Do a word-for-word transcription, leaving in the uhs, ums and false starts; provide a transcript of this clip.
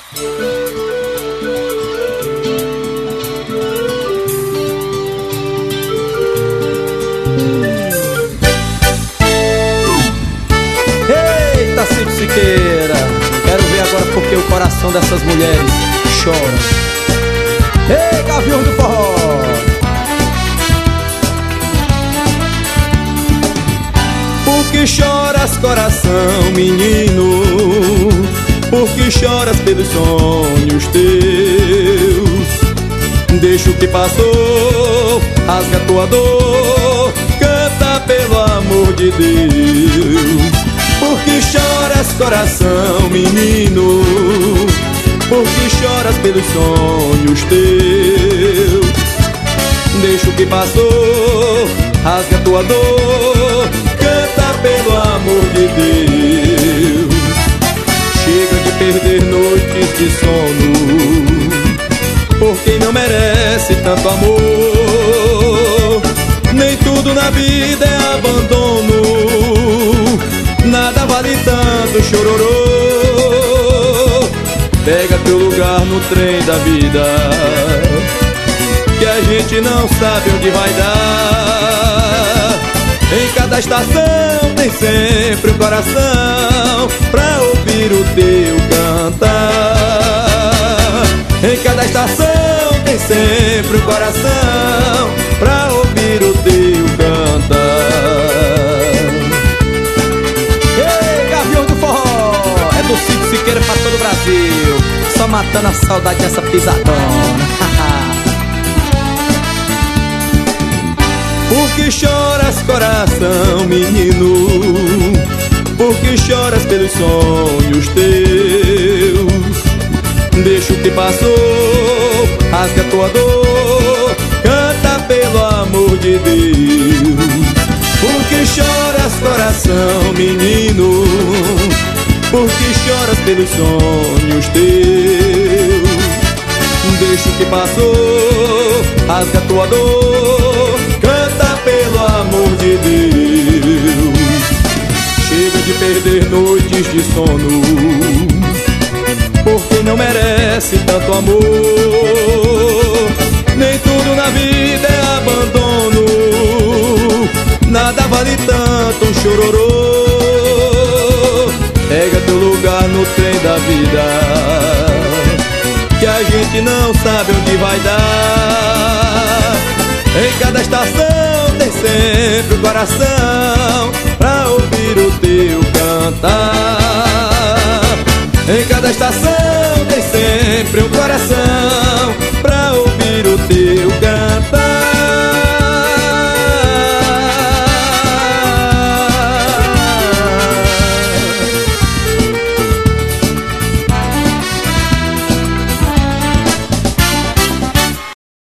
Eita, Cid Siqueira, quero ver agora porque o coração dessas mulheres chora. Ei, Gavião do Forró! Por que choras, coração, menino? Por que choras pelos sonhos teus? Deixa o que passou, rasga tua dor, canta pelo amor de Deus. Por que choras, coração, menino? Por que choras pelos sonhos teus? Deixa o que passou, rasga tua dor, canta pelo amor de Deus. Chega de perder noites de sono por quem não merece tanto amor. Nem tudo na vida é abandono, nada vale tanto chororô. Pega teu lugar no trem da vida, que a gente não sabe onde vai dar. Em cada estação tem sempre um coração pra ouvir o teu cantar. Em cada estação tem sempre um coração pra ouvir o teu cantar. Ei, Gavião do Forró, é do Cid Siqueira pra todo o Brasil, só matando a saudade dessa pisadona. Por que choras, coração, menino? Por que choras pelos sonhos teus? Deixa o que passou, rasga tua dor, canta pelo amor de Deus. Por que choras, coração, menino? Por que choras pelos sonhos teus? Deixa o que passou, rasga tua dor, canta pelo amor de Deus. Chega de perder noites de sono por quem não merece tanto amor. Nem tudo na vida é abandono, nada vale tanto um chororô. Pega teu lugar no trem da vida, que a gente não sabe onde vai dar. Em cada estação tem sempre um coração pra ouvir o teu cantar. Em cada estação tem sempre um coração